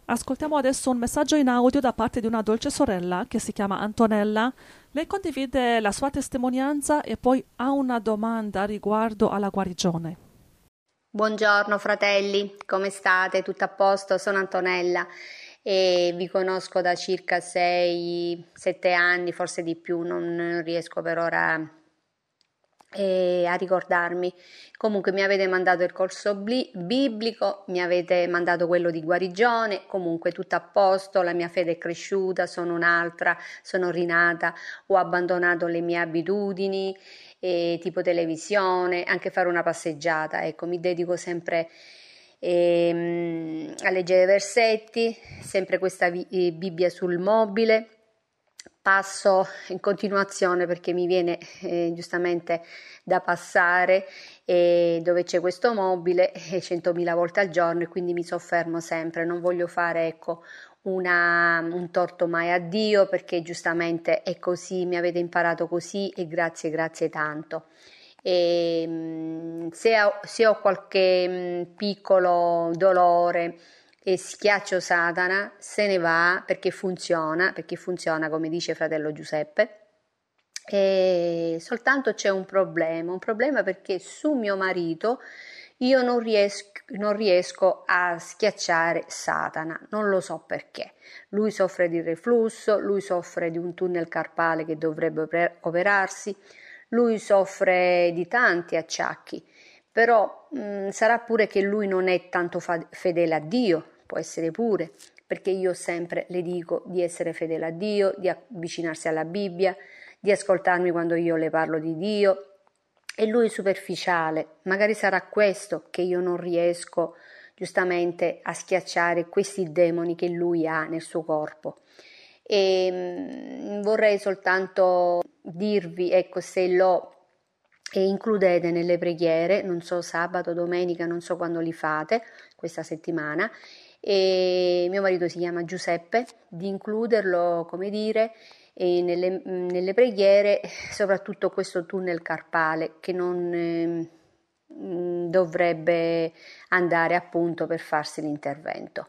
Ascoltiamo adesso un messaggio in audio da parte di una dolce sorella che si chiama Antonella. Lei condivide la sua testimonianza e poi ha una domanda riguardo alla guarigione. Buongiorno fratelli, come state? Tutto a posto? Sono Antonella e vi conosco da circa 6-7 anni, forse di più, non riesco per ora a ricordarmi. Comunque mi avete mandato il corso biblico, mi avete mandato quello di guarigione, comunque tutto a posto, la mia fede è cresciuta, sono un'altra, sono rinata, ho abbandonato le mie abitudini, tipo televisione, anche fare una passeggiata, ecco, mi dedico sempre a leggere versetti, sempre questa Bibbia sul mobile. Passo in continuazione perché mi viene giustamente da passare dove c'è questo mobile 100.000 volte al giorno, e quindi mi soffermo sempre, non voglio fare ecco un torto mai a Dio, perché giustamente è così, mi avete imparato così e grazie tanto. Se ho qualche piccolo dolore e schiaccio Satana, se ne va, perché funziona come dice fratello Giuseppe. E soltanto c'è un problema perché su mio marito io non riesco a schiacciare Satana, non lo so perché. Lui soffre di reflusso, lui soffre di un tunnel carpale che dovrebbe operarsi, lui soffre di tanti acciacchi, però sarà pure che lui non è tanto fedele a Dio, può essere pure, perché io sempre le dico di essere fedele a Dio, di avvicinarsi alla Bibbia, di ascoltarmi quando io le parlo di Dio, e lui è superficiale. Magari sarà questo che io non riesco giustamente a schiacciare questi demoni che lui ha nel suo corpo. E vorrei soltanto dirvi, ecco, se lo includete nelle preghiere, non so sabato, domenica, non so quando li fate questa settimana, e mio marito si chiama Giuseppe, di includerlo, come dire, nelle preghiere, soprattutto questo tunnel carpale che non dovrebbe andare appunto per farsi l'intervento.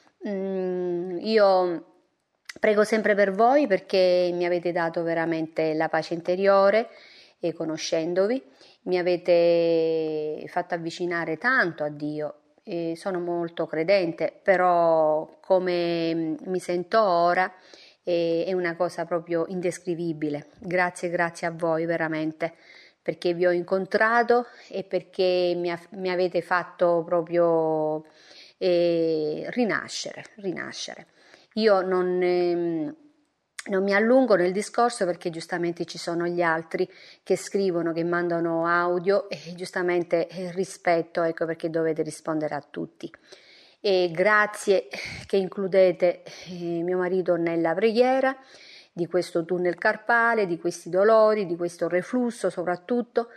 Io prego sempre per voi perché mi avete dato veramente la pace interiore, e conoscendovi mi avete fatto avvicinare tanto a Dio. Sono molto credente, però come mi sento ora è una cosa proprio indescrivibile. Grazie a voi veramente, perché vi ho incontrato e perché mi avete fatto proprio rinascere. Io non mi allungo nel discorso perché giustamente ci sono gli altri che scrivono, che mandano audio, e giustamente rispetto, ecco perché dovete rispondere a tutti. E grazie che includete mio marito nella preghiera di questo tunnel carpale, di questi dolori, di questo reflusso soprattutto,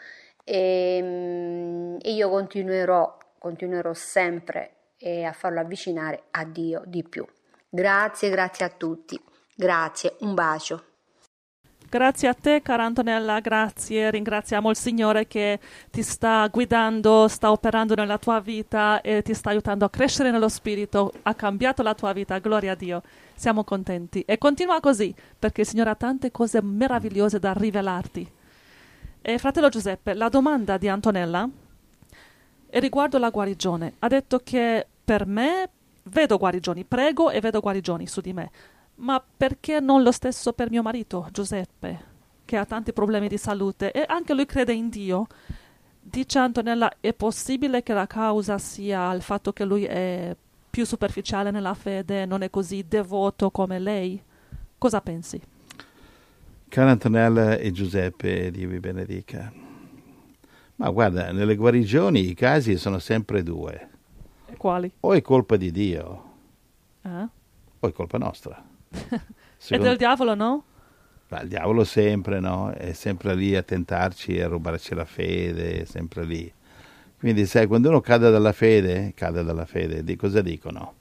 e io continuerò sempre a farlo avvicinare a Dio di più. Grazie a tutti. Grazie, un bacio. Grazie a te, cara Antonella, grazie. Ringraziamo il Signore che ti sta guidando, sta operando nella tua vita e ti sta aiutando a crescere nello spirito. Ha cambiato la tua vita, gloria a Dio. Siamo contenti. E continua così, perché il Signore ha tante cose meravigliose da rivelarti. E fratello Giuseppe, la domanda di Antonella è riguardo la guarigione. Ha detto che per me vedo guarigioni, prego e vedo guarigioni su di me. Ma perché non lo stesso per mio marito, Giuseppe, che ha tanti problemi di salute e anche lui crede in Dio? Dice Antonella, è possibile che la causa sia il fatto che lui è più superficiale nella fede, non è così devoto come lei? Cosa pensi? Cara Antonella e Giuseppe, Dio vi benedica. Ma guarda, nelle guarigioni i casi sono sempre due. E quali? O è colpa di Dio, o è colpa nostra. E del diavolo, no? Il diavolo sempre, no? È sempre lì a tentarci, a rubarci la fede, è sempre lì. Quindi sai, quando uno cade dalla fede, di cosa dicono?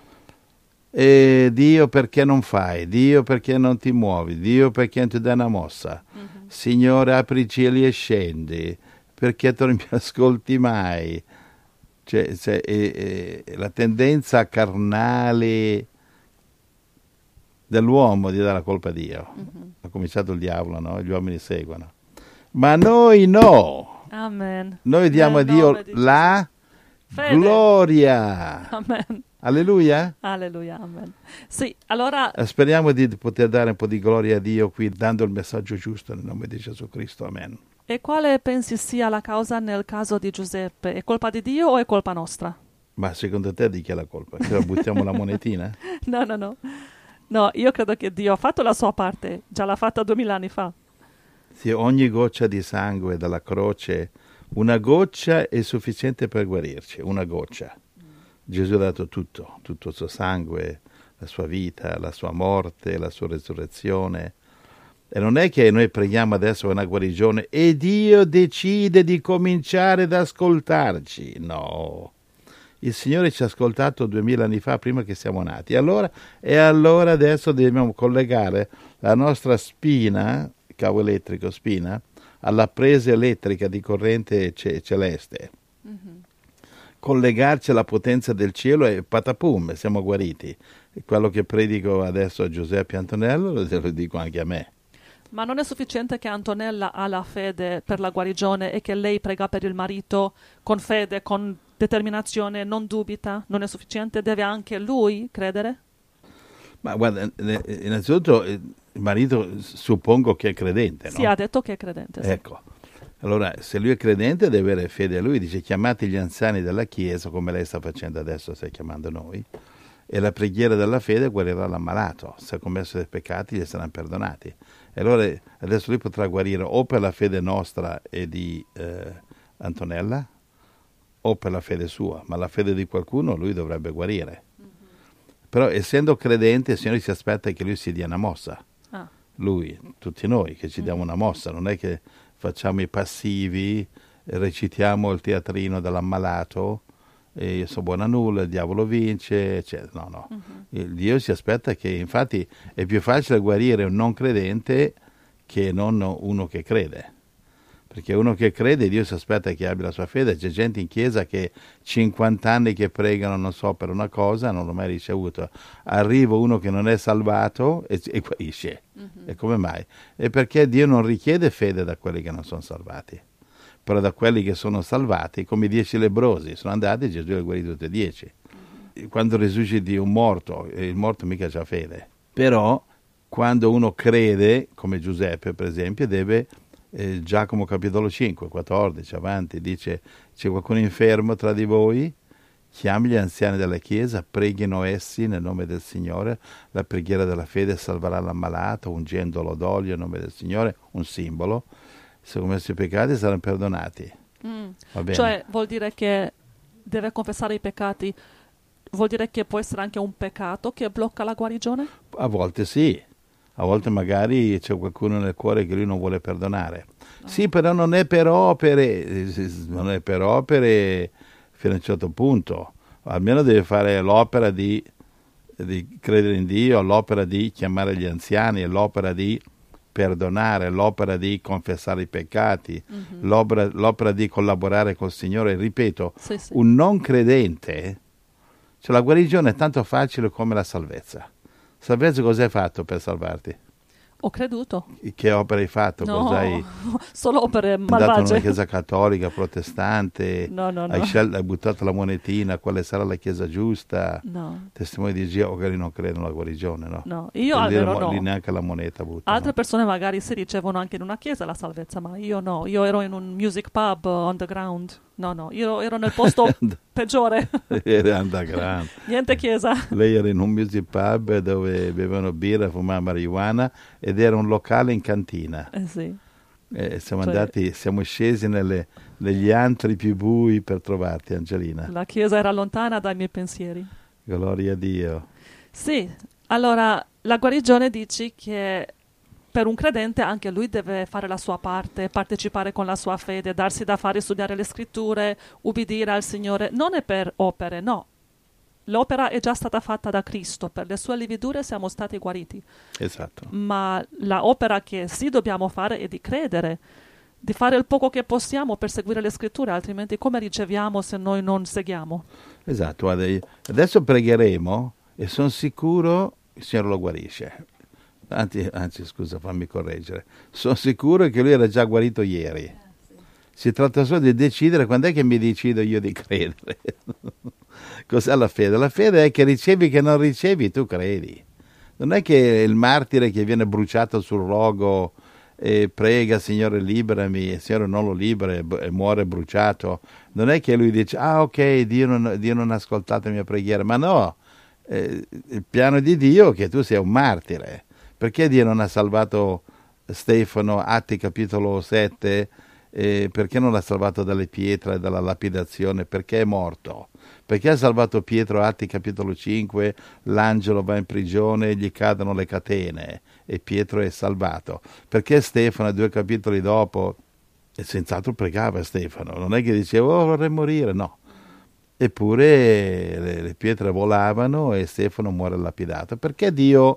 E Dio perché non fai? Dio perché non ti muovi? Dio perché non ti dai una mossa? Mm-hmm. Signore, apri i cieli e scendi, perché tu non mi ascolti mai? La tendenza carnale dell'uomo di dare la colpa a Dio. Ha cominciato il diavolo, no? Gli uomini seguono. Ma noi no. Amen. Noi diamo a Dio la fede. Gloria. Amen. Alleluia. Alleluia, amen. Sì, allora speriamo di poter dare un po' di gloria a Dio qui, dando il messaggio giusto nel nome di Gesù Cristo. Amen. E quale pensi sia la causa nel caso di Giuseppe? È colpa di Dio o è colpa nostra? Ma secondo te di chi è la colpa? Che buttiamo la monetina? No. No, io credo che Dio ha fatto la sua parte, già l'ha fatta 2000 anni fa. Sì, ogni goccia di sangue dalla croce, una goccia è sufficiente per guarirci, una goccia. Gesù ha dato tutto il suo sangue, la sua vita, la sua morte, la sua resurrezione. E non è che noi preghiamo adesso per una guarigione e Dio decide di cominciare ad ascoltarci. No. Il Signore ci ha ascoltato 2000 anni fa, prima che siamo nati. E allora adesso dobbiamo collegare la nostra spina, cavo elettrico, spina, alla presa elettrica di corrente celeste. Collegarci alla potenza del cielo e patapum, siamo guariti. E quello che predico adesso a Giuseppe Antonello lo dico anche a me. Ma non è sufficiente che Antonella ha la fede per la guarigione e che lei prega per il marito con fede, con determinazione, non dubita? Non è sufficiente? Deve anche lui credere? Ma guarda, innanzitutto il marito suppongo che è credente, no? Sì, ha detto che è credente. Sì. Ecco. Allora, se lui è credente deve avere fede a lui, dice chiamate gli anziani della Chiesa, come lei sta facendo adesso, stai chiamando noi, e la preghiera della fede guarirà l'ammalato, se ha commesso dei peccati gli saranno perdonati. E allora adesso lui potrà guarire o per la fede nostra e di Antonella, o per la fede sua, ma la fede di qualcuno lui dovrebbe guarire. Però essendo credente il Signore si aspetta che lui si dia una mossa. Lui, tutti noi, che ci diamo una mossa, non è che facciamo i passivi, recitiamo il teatrino dell'ammalato, e io sono buono a nulla, il diavolo vince, eccetera. No. Dio si aspetta che, infatti, è più facile guarire un non credente che non uno che crede. Perché uno che crede, Dio si aspetta che abbia la sua fede. C'è gente in chiesa che 50 anni che pregano, non so, per una cosa, non l'ho mai ricevuto. Arriva uno che non è salvato e guarisce. E come mai? È perché Dio non richiede fede da quelli che non sono salvati. Però da quelli che sono salvati, come i 10 lebbrosi, sono andati e Gesù li ha guariti tutti e 10. Quando risusciti un morto, il morto mica c'ha fede. Però quando uno crede, come Giuseppe per esempio, deve... Giacomo capitolo 5, 14, avanti, dice c'è qualcuno infermo tra di voi, chiami gli anziani della chiesa, preghino essi nel nome del Signore, la preghiera della fede salverà l'ammalato, ungendolo d'olio nel nome del Signore, un simbolo, se commesso i peccati saranno perdonati. Va bene. Cioè vuol dire che deve confessare i peccati, vuol dire che può essere anche un peccato che blocca la guarigione? A volte sì. A volte magari c'è qualcuno nel cuore che lui non vuole perdonare. Sì, però non è per opere fino a un certo punto. Almeno deve fare l'opera di credere in Dio, l'opera di chiamare gli anziani, l'opera di perdonare, l'opera di confessare i peccati, l'opera di collaborare col Signore. Ripeto, sì. Un non credente, cioè la guarigione è tanto facile come la salvezza. Salvezza cos'hai fatto per salvarti? Ho creduto. Che opere hai fatto? No, Cos'hai solo opere andato in malvagie. una chiesa cattolica, protestante? No. Hai buttato la monetina, quale sarà la chiesa giusta? No. Testimoni di Dio, magari non credono alla guarigione, no? No, io almeno no. Lì neanche la moneta buttano. Altre persone magari si ricevono anche in una chiesa la salvezza, ma io no. Io ero in un music pub underground. No, io ero nel posto peggiore. Era underground. Niente chiesa. Lei era in un music pub dove bevevano birra, fumavano marijuana ed era un locale in cantina. Sì. Siamo scesi negli antri più bui per trovarti, Angelina. La chiesa era lontana dai miei pensieri. Gloria a Dio. Sì, allora la guarigione dici che per un credente anche lui deve fare la sua parte, partecipare con la sua fede, darsi da fare, studiare le scritture, ubbidire al Signore. Non è per opere, no. L'opera è già stata fatta da Cristo, per le sue lividure siamo stati guariti. Esatto. Ma la opera che sì dobbiamo fare è di credere di fare il poco che possiamo per seguire le scritture, altrimenti come riceviamo se noi non seguiamo? Esatto, guarda, adesso pregheremo e sono sicuro il Signore lo guarisce. Anzi, scusa, fammi correggere. Sono sicuro che lui era già guarito ieri. Si tratta solo di decidere quando è che mi decido io di credere. Cos'è la fede? La fede è che ricevi che non ricevi, tu credi. Non è che il martire che viene bruciato sul rogo e prega, Signore liberami, e il Signore non lo libera e muore bruciato. Non è che lui dice, ok, Dio non ha ascoltato la mia preghiera. Ma no, il piano di Dio è che tu sia un martire. Perché Dio non ha salvato Stefano, Atti capitolo 7, perché non l'ha salvato dalle pietre, dalla lapidazione? Perché è morto. Perché ha salvato Pietro, Atti capitolo 5, l'angelo va in prigione, gli cadono le catene e Pietro è salvato. Perché Stefano, 2 capitoli dopo, e senz'altro pregava Stefano, non è che diceva, vorrei morire, no. Eppure le pietre volavano e Stefano muore lapidato. Perché Dio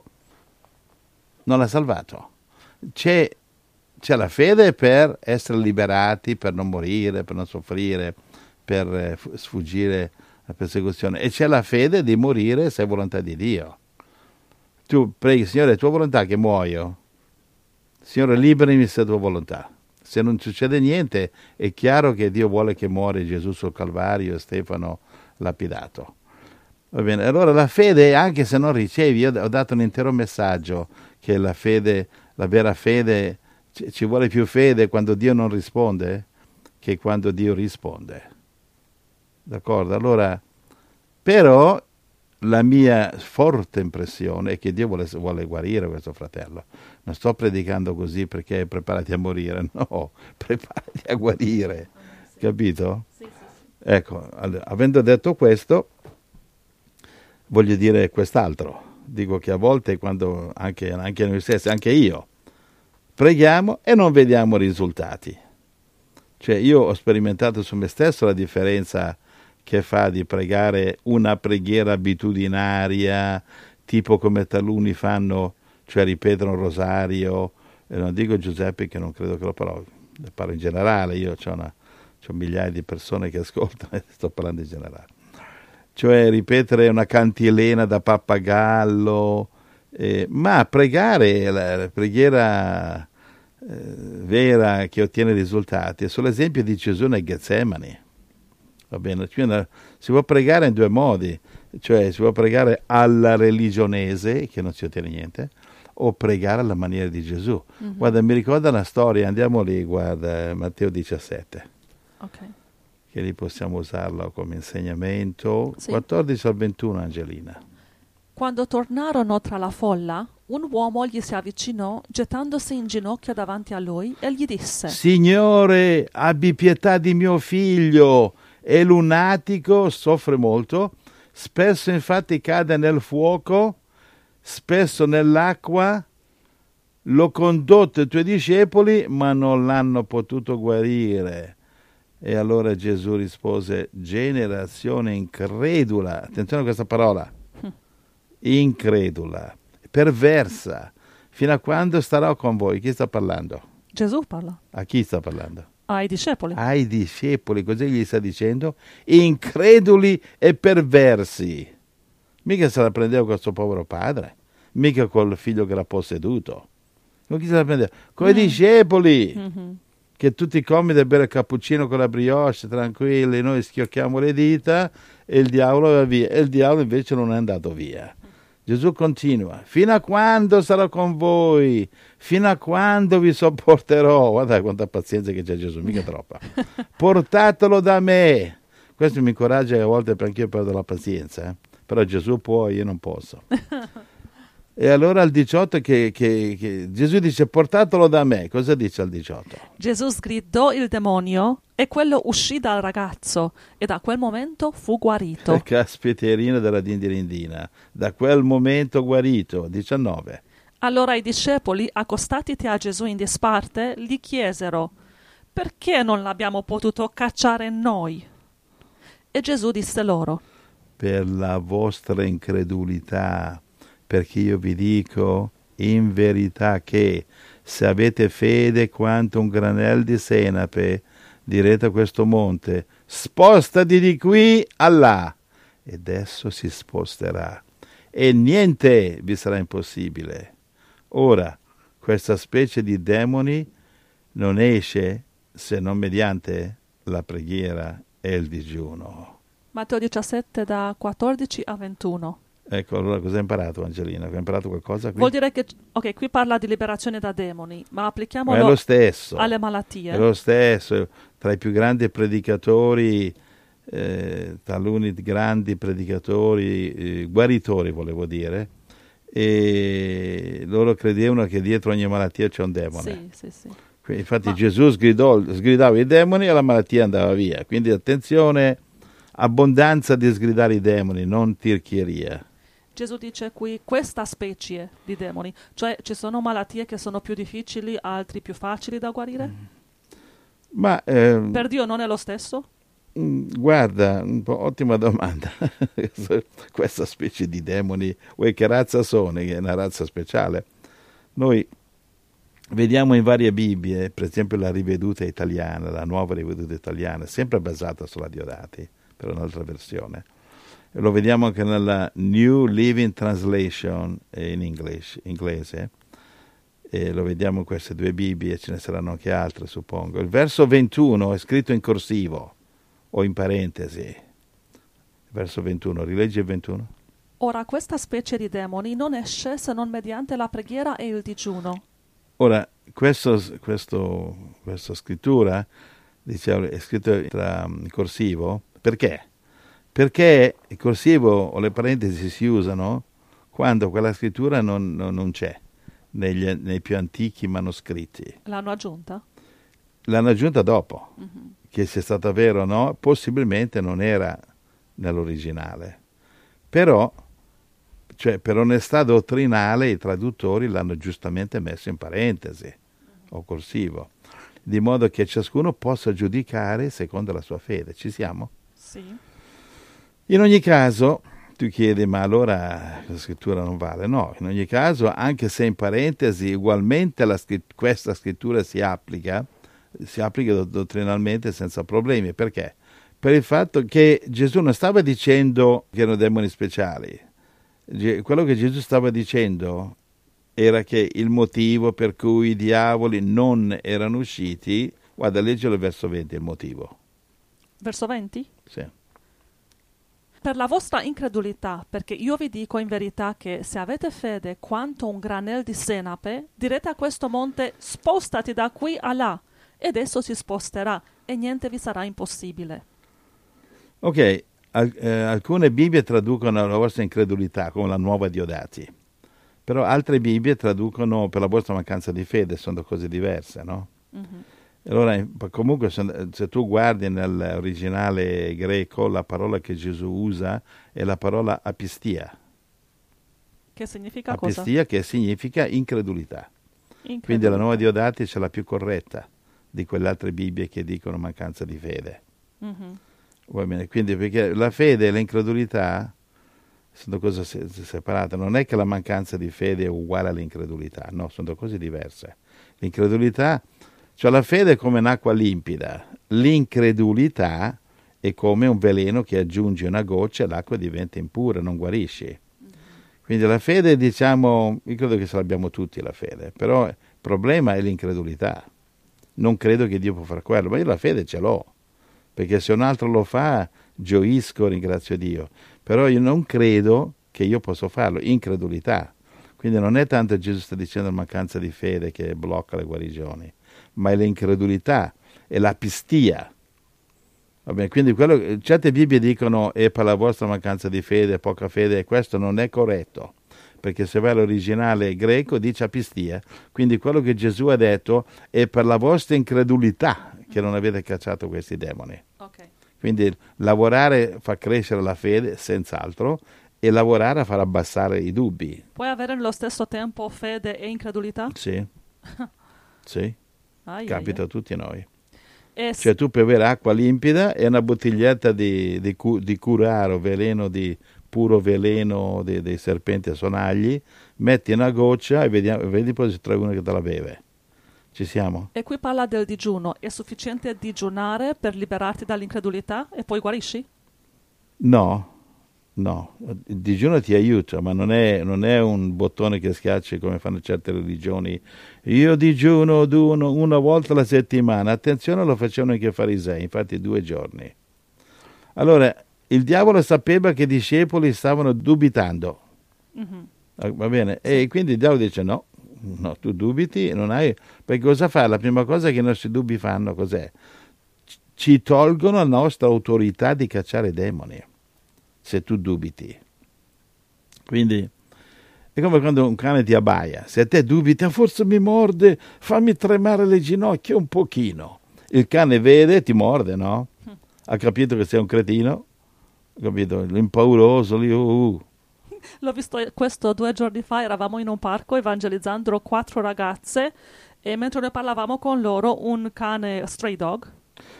non l'ha salvato? C'è la fede per essere liberati, per non morire, per non soffrire, per sfuggire alla persecuzione. E c'è la fede di morire se è volontà di Dio. Tu preghi, Signore, è tua volontà che muoio? Signore, liberami se è tua volontà. Se non succede niente, è chiaro che Dio vuole che muore Gesù sul Calvario e Stefano lapidato. Va bene, allora la fede, anche se non ricevi, io ho dato un intero messaggio che la fede, la vera fede, ci vuole più fede quando Dio non risponde che quando Dio risponde. D'accordo? Allora, però la mia forte impressione è che Dio vuole guarire questo fratello. Non sto predicando così perché preparati a morire, no, preparati a guarire, capito? Sì. Ecco, avendo detto questo, voglio dire quest'altro. Dico che a volte, quando anche noi stessi, anche io, preghiamo e non vediamo risultati. Cioè, io ho sperimentato su me stesso la differenza che fa di pregare una preghiera abitudinaria, tipo come taluni fanno, cioè ripetono il rosario, e non dico Giuseppe che non credo che lo parlo in generale, io ho migliaia di persone che ascoltano e sto parlando in generale. Cioè ripetere una cantilena da pappagallo, ma pregare la preghiera vera che ottiene risultati è sull'esempio di Gesù nel Getsemani. Va bene? Cioè, si può pregare in due modi, cioè si può pregare alla religionese, che non si ottiene niente, o pregare alla maniera di Gesù. Mm-hmm. Guarda, mi ricorda una storia, andiamo lì, guarda, Matteo 17. Ok. Che lì possiamo usarlo come insegnamento. Sì. 14 al 21, Angelina. Quando tornarono tra la folla, un uomo gli si avvicinò, gettandosi in ginocchio davanti a lui, e gli disse: Signore, abbi pietà di mio figlio, è lunatico, soffre molto, spesso infatti cade nel fuoco, spesso nell'acqua. L'ho condotto ai tuoi discepoli, ma non l'hanno potuto guarire. E allora Gesù rispose: generazione incredula, attenzione a questa parola, incredula, perversa, fino a quando starò con voi? Chi sta parlando? Gesù parla. A chi sta parlando? Ai discepoli. Ai discepoli, così gli sta dicendo? Increduli e perversi. Mica se la prendeva con questo povero padre, mica col figlio che era posseduto. Con chi se la prendeva? Con i discepoli. Mm-hmm. Che tutti comodi a bere il cappuccino con la brioche, tranquilli, noi schiocchiamo le dita e il diavolo va via. E il diavolo invece non è andato via. Gesù continua: fino a quando sarò con voi? Fino a quando vi sopporterò? Guarda quanta pazienza che c'è Gesù, mica troppa. Portatelo da me. Questo mi incoraggia, a volte anche io perdo la pazienza, però Gesù può, io non posso. E allora al 18 che Gesù dice: portatelo da me. Cosa dice al 18? Gesù sgridò il demonio e quello uscì dal ragazzo e da quel momento fu guarito. Caspiterina della dindirindina. Da quel momento guarito. 19. Allora i discepoli, accostatiti a Gesù in disparte, gli chiesero: perché non l'abbiamo potuto cacciare noi? E Gesù disse loro: per la vostra incredulità. Perché io vi dico in verità che se avete fede quanto un granel di senape, direte a questo monte, spostati di qui a là, ed esso si sposterà, e niente vi sarà impossibile. Ora, questa specie di demoni non esce se non mediante la preghiera e il digiuno. Matteo 17 da 14 a 21. Ecco, allora cosa hai imparato, Angelina? Hai imparato qualcosa qui? Vuol dire che, ok, qui parla di liberazione da demoni, ma Ma applichiamolo è lo stesso. alle malattie. È lo stesso. Tra i più grandi predicatori, taluni grandi predicatori, guaritori volevo dire, e loro credevano che dietro ogni malattia c'è un demone. Sì. Infatti Gesù sgridava i demoni e la malattia andava via. Quindi attenzione, abbondanza di sgridare i demoni, non tirchieria. Gesù dice qui questa specie di demoni, cioè ci sono malattie che sono più difficili, altri più facili da guarire? Ma Per Dio non è lo stesso? guarda, ottima domanda. Questa specie di demoni, che razza sono? Che è una razza speciale. Noi vediamo in varie Bibbie, per esempio la riveduta italiana, la nuova riveduta italiana, sempre basata sulla Diodati, per un'altra versione. E lo vediamo anche nella New Living Translation in inglese, e lo vediamo in queste due Bibbie, ce ne saranno anche altre, suppongo. Il verso 21 è scritto in corsivo o in parentesi. Verso 21, rileggi il 21. Ora questa specie di demoni non esce se non mediante la preghiera e il digiuno. Ora, questa scrittura, diciamo, è scritto in corsivo, perché? Perché il corsivo o le parentesi si usano quando quella scrittura non c'è nei più antichi manoscritti. L'hanno aggiunta? L'hanno aggiunta dopo, che sia stata vera o no, possibilmente non era nell'originale. Però, cioè, per onestà dottrinale, i traduttori l'hanno giustamente messo in parentesi o corsivo, di modo che ciascuno possa giudicare secondo la sua fede. Ci siamo? Sì. In ogni caso, tu chiedi, ma allora la scrittura non vale? No, in ogni caso, anche se in parentesi, ugualmente questa scrittura si applica dottrinalmente senza problemi. Perché? Per il fatto che Gesù non stava dicendo che erano demoni speciali. Quello che Gesù stava dicendo era che il motivo per cui i diavoli non erano usciti, guarda, leggilo il verso 20, il motivo. Verso 20? Sì. Per la vostra incredulità, perché io vi dico in verità che se avete fede quanto un granel di senape, direte a questo monte spostati da qui a là, ed esso si sposterà, e niente vi sarà impossibile. Ok, alcune Bibbie traducono la vostra incredulità come la nuova Diodati, però altre Bibbie traducono per la vostra mancanza di fede, sono cose diverse, no? Mm-hmm. Allora, comunque, se tu guardi nell'originale greco, la parola che Gesù usa è la parola apistia. Che significa apistia, cosa? Che significa incredulità. Quindi la nuova Diodati c'è la più corretta di quelle altre Bibbie che dicono mancanza di fede. Mm-hmm. Va bene, quindi perché la fede e l'incredulità sono cose separate. Non è che la mancanza di fede è uguale all'incredulità, no, sono due cose diverse. L'incredulità, cioè la fede è come un'acqua limpida, l'incredulità è come un veleno che aggiungi una goccia e l'acqua diventa impura, non guarisci. Quindi la fede, diciamo, io credo che ce l'abbiamo tutti la fede, però il problema è l'incredulità. Non credo che Dio può fare quello, ma io la fede ce l'ho, perché se un altro lo fa, gioisco, ringrazio Dio. Però io non credo che io possa farlo, incredulità. Quindi non è tanto Gesù sta dicendo la mancanza di fede che blocca le guarigioni, ma è l'incredulità, è l'apistia. Va bene, quindi certe Bibbie dicono è per la vostra mancanza di fede, poca fede, e questo non è corretto, perché se vai all'originale greco dice apistia, quindi quello che Gesù ha detto è per la vostra incredulità che non avete cacciato questi demoni. Okay. Quindi lavorare fa crescere la fede, senz'altro, e lavorare a far abbassare i dubbi. Puoi avere nello stesso tempo fede e incredulità? Sì, sì, capita a tutti noi. Cioè tu puoi avere acqua limpida e una bottiglietta di curare, veleno puro veleno dei serpenti a sonagli, metti una goccia e vedi poi se trovi uno che te la beve. Ci siamo? E qui parla del digiuno. È sufficiente digiunare per liberarti dall'incredulità e poi guarisci? No, no, il digiuno ti aiuta, ma non è un bottone che schiacci come fanno certe religioni. Io digiuno una volta alla settimana. Attenzione, lo facevano anche i farisei, infatti 2 giorni. Allora, il diavolo sapeva che i discepoli stavano dubitando. Va bene? E quindi il diavolo dice no, tu dubiti, non hai... Perché cosa fa? La prima cosa che i nostri dubbi fanno cos'è? Ci tolgono la nostra autorità di cacciare demoni, se tu dubiti. Quindi è come quando un cane ti abbaia. Se te dubiti, forse mi morde, fammi tremare le ginocchia un pochino. Il cane vede, ti morde, no? Ha capito che sei un cretino, ha capito? L'impauroso lì, L'ho visto questo 2 giorni fa, eravamo in un parco evangelizzando 4 ragazze e mentre noi parlavamo con loro un cane stray dog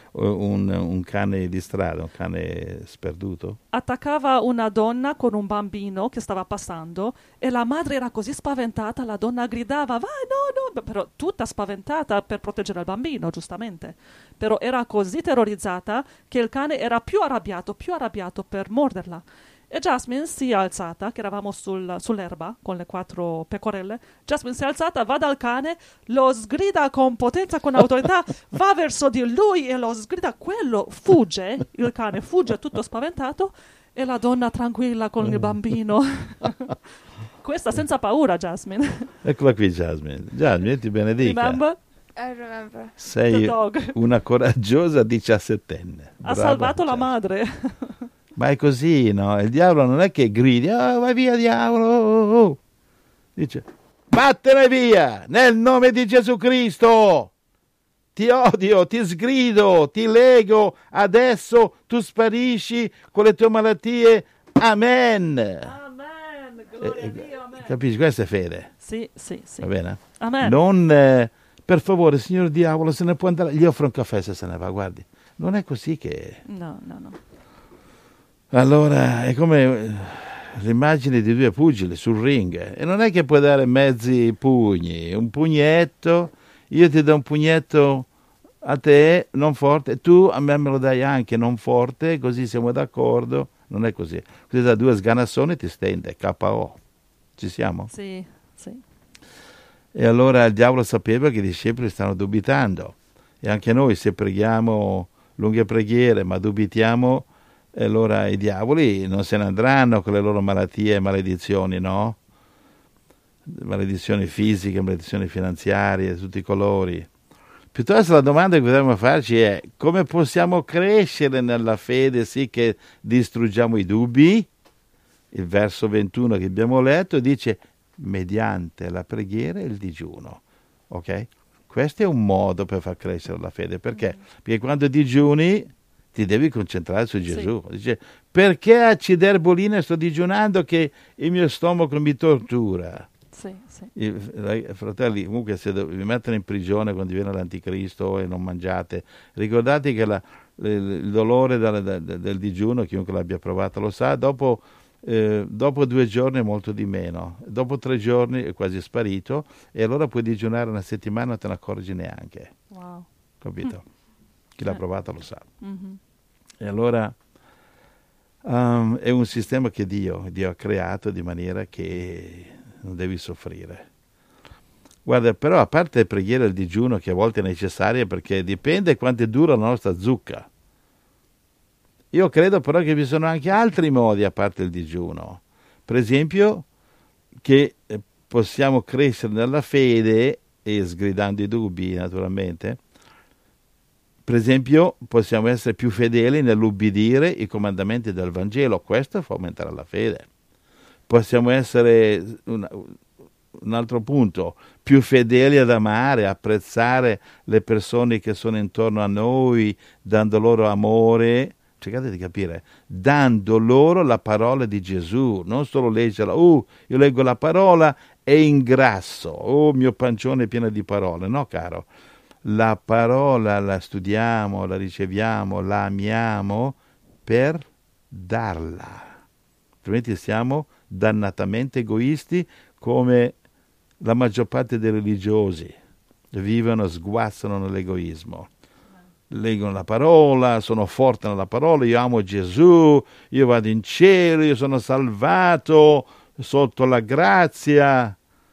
un cane di strada, un cane sperduto. attaccava una donna con un bambino che stava passando e la madre era così spaventata, la donna gridava vai no, però tutta spaventata per proteggere il bambino, giustamente, però era così terrorizzata che il cane era più arrabbiato per morderla. E Jasmine si è alzata, che eravamo sull'erba con le 4 pecorelle. Jasmine si è alzata, va dal cane, lo sgrida con potenza, con autorità, va verso di lui e lo sgrida. Quello fugge, il cane fugge tutto spaventato e la donna tranquilla con il bambino. Questa senza paura, Jasmine. Eccola qui Jasmine. Jasmine, ti benedica. Remember? I remember. Sei una coraggiosa 17enne. Ha salvato la madre. Ma è così, no? Il diavolo non è che gridi, vai via diavolo, dice, vattene via, nel nome di Gesù Cristo, ti odio, ti sgrido, ti lego, adesso tu sparisci con le tue malattie, amen. Amen, gloria a Dio, amen. Capisci? Questa è fede. Sì. Va bene? Amen. Non, per favore, signor diavolo, se ne può andare, gli offro un caffè se se ne va, guardi. Non è così che... No. Allora, è come l'immagine di 2 pugili sul ring e non è che puoi dare mezzi pugni, un pugnetto, io ti do un pugnetto a te, non forte, tu a me lo dai anche non forte, così siamo d'accordo, non è così. Così da 2 sganassoni ti stende, KO. Ci siamo? Sì. E allora il diavolo sapeva che i discepoli stanno dubitando e anche noi se preghiamo lunghe preghiere ma dubitiamo, e allora i diavoli non se ne andranno con le loro malattie e maledizioni, no? Maledizioni fisiche, maledizioni finanziarie, di tutti i colori. Piuttosto la domanda che dobbiamo farci è come possiamo crescere nella fede sì che distruggiamo i dubbi? Il verso 21 che abbiamo letto dice mediante la preghiera e il digiuno. Ok? Questo è un modo per far crescere la fede. Perché? Perché quando digiuni ti devi concentrare su Gesù. Sì. Dice, perché a Ciderbolina sto digiunando che il mio stomaco mi tortura? Sì. I fratelli, comunque se vi mettono in prigione quando viene l'anticristo e non mangiate, ricordate che il dolore del digiuno, chiunque l'abbia provato lo sa, dopo 2 giorni è molto di meno, dopo 3 giorni è quasi sparito e allora puoi digiunare 1 settimana e non te ne accorgi neanche. Wow. Capito? Chi l'ha provato lo sa. Mm-hmm. E allora è un sistema che Dio ha creato di maniera che non devi soffrire. Guarda, però a parte le preghiere e il digiuno che a volte è necessario perché dipende quanto dura la nostra zucca. Io credo però che vi sono anche altri modi a parte il digiuno. Per esempio che possiamo crescere nella fede e sgridando i dubbi naturalmente. Per esempio, possiamo essere più fedeli nell'ubbidire i comandamenti del Vangelo. Questo fa aumentare la fede. Possiamo essere, un altro punto, più fedeli ad amare, apprezzare le persone che sono intorno a noi, dando loro amore. Cercate di capire, dando loro la parola di Gesù, non solo leggerla. Io leggo la parola e ingrasso. Mio pancione è pieno di parole. No, caro. La parola la studiamo, la riceviamo, la amiamo per darla. Altrimenti siamo dannatamente egoisti come la maggior parte dei religiosi. vivono, sguazzano nell'egoismo. Leggono la parola, sono forti nella parola, io amo Gesù, io vado in cielo, io sono salvato sotto la grazia.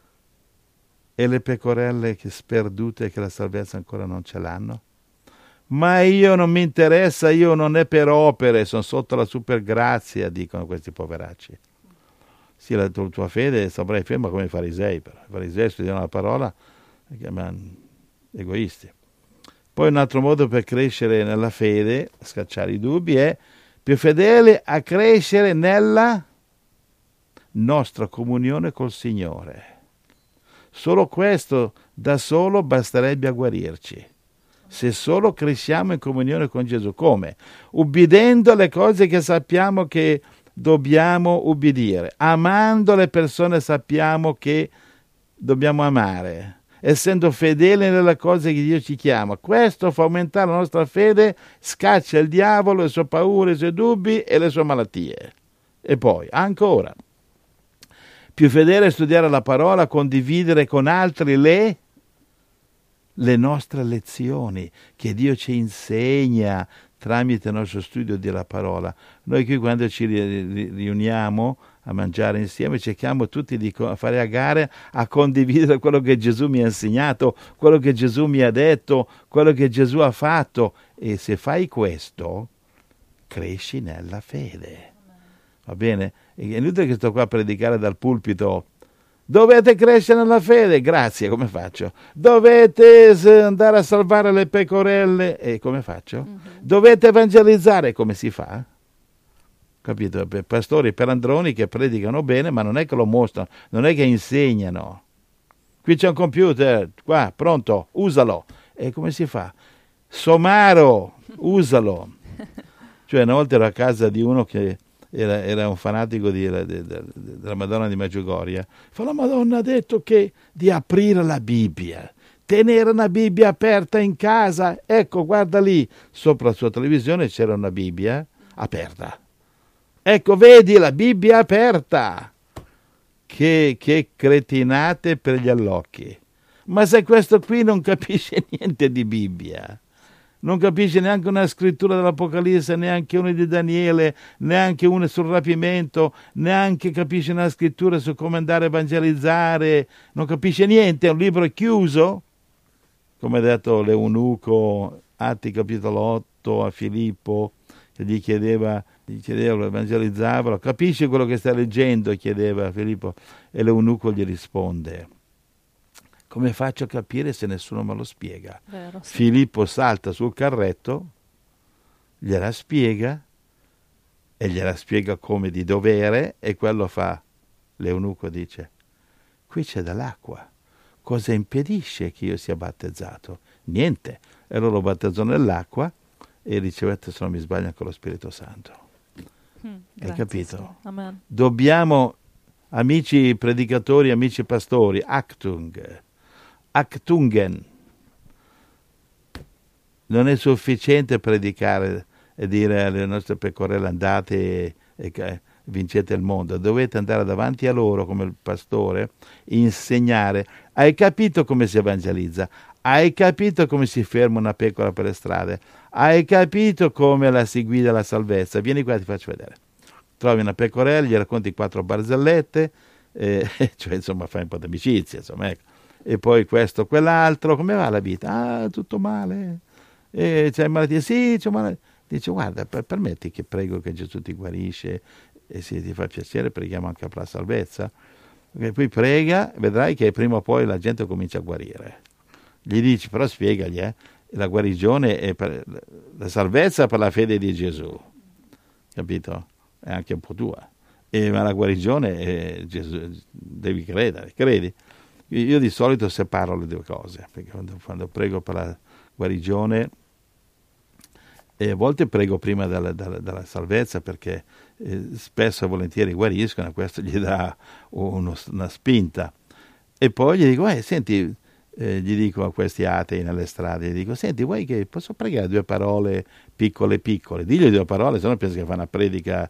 E le pecorelle che sperdute che la salvezza ancora non ce l'hanno? Ma io non mi interessa, io non è per opere, sono sotto la super grazia, dicono questi poveracci. Sì, la tua fede saprai ferma come i farisei, però. I farisei studiano la parola e chiamano egoisti. Poi un altro modo per crescere nella fede, scacciare i dubbi, è più fedele a crescere nella nostra comunione col Signore. Solo questo da solo basterebbe a guarirci. Se solo cresciamo in comunione con Gesù. Come? Ubbidendo alle cose che sappiamo che dobbiamo ubbidire. Amando le persone sappiamo che dobbiamo amare. Essendo fedeli nelle cose che Dio ci chiama. Questo fa aumentare la nostra fede, scaccia il diavolo, le sue paure, i suoi dubbi e le sue malattie. E poi, ancora, più fedele a studiare la parola, condividere con altri le nostre lezioni che Dio ci insegna tramite il nostro studio della parola. Noi qui quando ci riuniamo a mangiare insieme cerchiamo tutti di fare a gare a condividere quello che Gesù mi ha insegnato, quello che Gesù mi ha detto, quello che Gesù ha fatto. E se fai questo, cresci nella fede. Va bene? È inutile che sto qua a predicare dal pulpito. Dovete crescere nella fede, grazie, come faccio? Dovete andare a salvare le pecorelle, e come faccio? Dovete evangelizzare, come si fa? Capito? Per pastori pelandroni che predicano bene, ma non è che lo mostrano, non è che insegnano. Qui c'è un computer, qua, pronto, usalo. E come si fa? Somaro, usalo. Cioè una volta ero a casa di uno che era un fanatico della Madonna di Medjugorje. La Madonna ha detto che di aprire la Bibbia, tenere una Bibbia aperta in casa. Ecco, guarda lì, sopra la sua televisione c'era una Bibbia aperta. Ecco, vedi la Bibbia aperta. Che cretinate per gli allocchi. Ma se questo qui non capisce niente di Bibbia, non capisce neanche una scrittura dell'Apocalisse, neanche una di Daniele, neanche una sul rapimento, neanche capisce una scrittura su come andare a evangelizzare, non capisce niente, è un libro chiuso, come ha detto l'eunuco, Atti capitolo 8 a Filippo, che gli chiedeva, lo evangelizzavano, capisci quello che stai leggendo, chiedeva a Filippo, e l'eunuco gli risponde. Come faccio a capire se nessuno me lo spiega? Vero, sì. Filippo salta sul carretto, gliela spiega, e gliela spiega come di dovere, e quello fa. L'eunuco dice, qui c'è dell'acqua, cosa impedisce che io sia battezzato? Niente. E allora lo battezzò nell'acqua e ricevette, se non mi sbaglio, anche lo Spirito Santo. Hai capito? Sì. Amen. Dobbiamo, amici predicatori, amici pastori, Actungen. Non è sufficiente predicare e dire alle nostre pecorelle andate e vincete il mondo. Dovete andare davanti a loro come il pastore, insegnare. Hai capito come si evangelizza? Hai capito come si ferma una pecora per le strade? Hai capito come la si guida la salvezza? Vieni qua, ti faccio vedere. Trovi una pecorella, gli racconti 4 barzellette, cioè insomma fai un po' di amicizia, insomma, ecco. E poi questo, quell'altro, come va la vita? Ah, tutto male. C'hai malattia? Sì, c'ho malattia. Dice, guarda, permetti che prego che Gesù ti guarisce e se ti fa piacere preghiamo anche per la salvezza. E poi prega, vedrai che prima o poi la gente comincia a guarire. Gli dici, però spiegagli, la guarigione è per la salvezza per la fede di Gesù. Capito? È anche un po' tua. Ma la guarigione è Gesù, devi credere, credi? Io di solito separo le due cose, perché quando prego per la guarigione, e a volte prego prima della salvezza, perché spesso e volentieri guariscono, e questo gli dà una spinta. E poi gli dico, senti, gli dico a questi atei nelle strade, gli dico, senti, vuoi che posso pregare 2 parole piccole, digli 2 parole, se no penso che fa una predica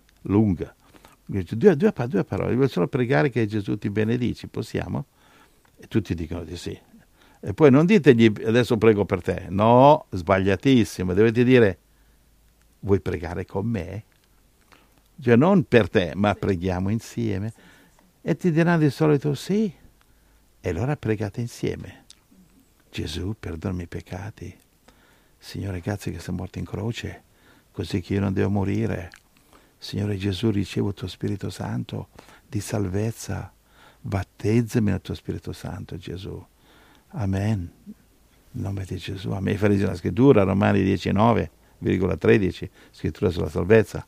lunga. Due parole, voglio solo pregare che Gesù ti benedici, possiamo? E tutti dicono di sì. E poi non ditegli adesso prego per te. No, sbagliatissimo. Dovete dire vuoi pregare con me? Cioè non per te, ma preghiamo insieme. E ti diranno di solito sì. E allora pregate insieme. Gesù, perdonami i peccati. Signore, grazie che sei morto in croce, così che io non devo morire. Signore Gesù, ricevo il tuo Spirito Santo di salvezza. Battezzami nel tuo Spirito Santo, Gesù. Amen. In nome di Gesù. A me fa la scrittura, Romani 19,13, scrittura sulla salvezza.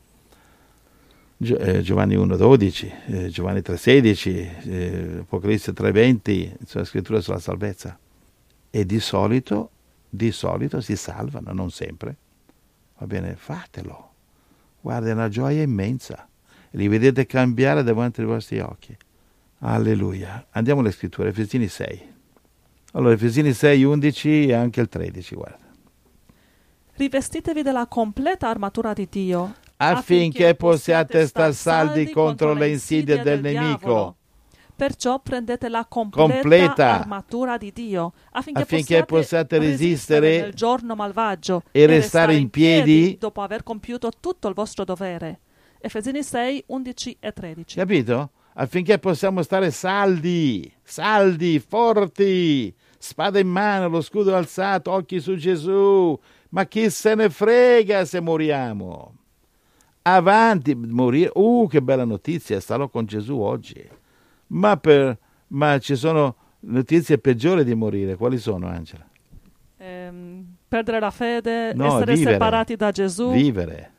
Giovanni 1,12, Giovanni 3,16, Apocalisse 3,20, sulla scrittura sulla salvezza. E di solito si salvano, non sempre. Va bene, fatelo. Guarda, è una gioia immensa. Li vedete cambiare davanti ai vostri occhi. Alleluia. Andiamo alle scritture, Efesini 6. Allora, Efesini 6, 11 e anche il 13, guarda. Rivestitevi della completa armatura di Dio, Affinché possiate star saldi contro le insidie del nemico. Perciò prendete la completa armatura di Dio, affinché possiate resistere nel giorno malvagio e restare in piedi dopo aver compiuto tutto il vostro dovere. Efesini 6, 11 e 13. Capito? Affinché possiamo stare saldi, forti, spada in mano, lo scudo alzato, occhi su Gesù. Ma chi se ne frega se moriamo? Avanti, morire. Che bella notizia, starò con Gesù oggi. Ma ci sono notizie peggiori di morire. Quali sono, Angela? Perdere la fede, no, essere vivere, separati da Gesù. Vivere.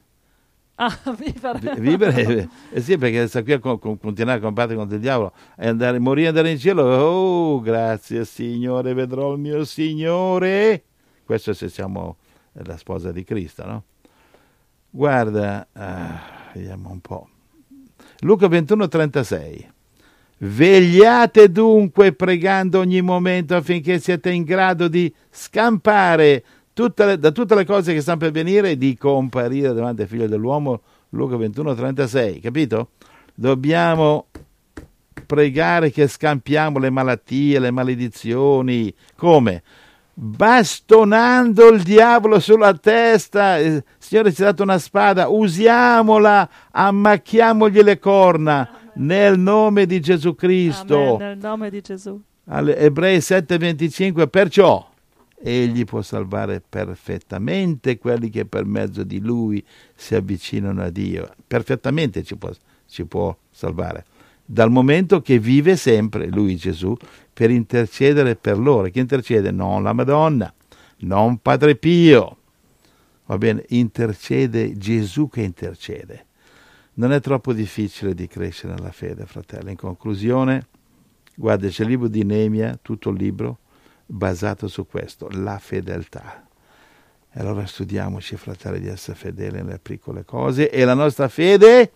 Vivere, sì, perché sta qui a continuare a combattere contro il diavolo e morire e andare in cielo. Oh, grazie Signore, vedrò il mio Signore. Questo se siamo la sposa di Cristo, no? Guarda, vediamo un po'. Luca 21,36. Vegliate dunque pregando ogni momento affinché siate in grado di scampare da tutte le cose che stanno per venire e di comparire davanti al Figlio dell'uomo. Luca 21,36, capito? Dobbiamo pregare che scampiamo le malattie, le maledizioni. Come? Bastonando il diavolo sulla testa. Il Signore ci ha dato una spada, usiamola, ammacchiamogli le corna nel nome di Gesù Cristo. Amen, nel nome di Gesù. Ebrei 7,25, perciò Egli può salvare perfettamente quelli che per mezzo di Lui si avvicinano a Dio. Perfettamente ci può salvare. Dal momento che vive sempre, Lui Gesù, per intercedere per loro. Chi intercede? Non la Madonna, non Padre Pio. Va bene, intercede Gesù che intercede. Non è troppo difficile di crescere nella fede, fratelli. In conclusione, guarda, c'è il libro di Neemia, tutto il libro, basato su questo, la fedeltà. E allora studiamoci, fratelli, di essere fedeli nelle piccole cose e la nostra fede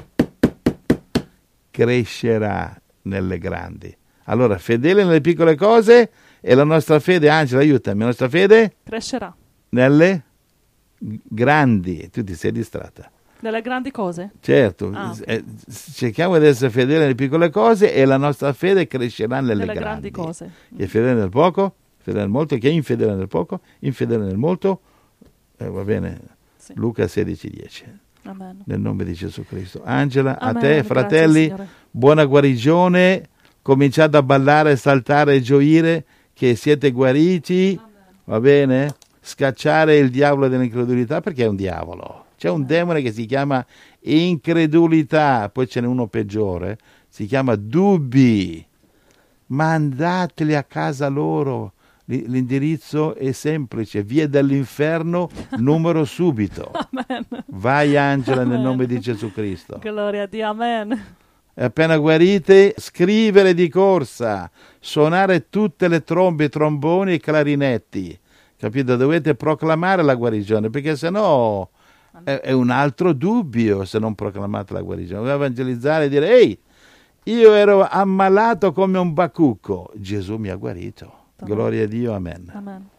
crescerà nelle grandi. Allora, fedele nelle piccole cose e la nostra fede, Angela, aiutami, la nostra fede crescerà nelle grandi. Tu ti sei distratta. Nelle grandi cose? Certo, okay. Cerchiamo di essere fedeli nelle piccole cose e la nostra fede crescerà nelle grandi cose. Chi è fedele nel poco, fedele nel molto, chi è infedele nel poco, infedele nel molto, va bene, sì. Luca 16,10. Amen. Nel nome di Gesù Cristo. Angela, Amen. A te, fratelli, grazie, buona guarigione, cominciate a ballare, saltare e gioire, che siete guariti, amen. Va bene? Scacciare il diavolo dell'incredulità, perché è un diavolo. C'è un demone che si chiama incredulità, poi ce n'è uno peggiore, si chiama dubbi. Mandateli a casa loro. L'indirizzo è semplice, via dall'inferno, numero subito. Amen. Vai Angela, Amen. nel nome di Gesù Cristo. Gloria a Dio, amen. E appena guarite, scrivere di corsa, suonare tutte le trombe, tromboni e clarinetti. Capito? Dovete proclamare la guarigione, perché sennò è un altro dubbio se non proclamate la guarigione. Dovete evangelizzare e dire: ehi, io ero ammalato come un bacucco, Gesù mi ha guarito. Gloria a Dio, amen. Amen.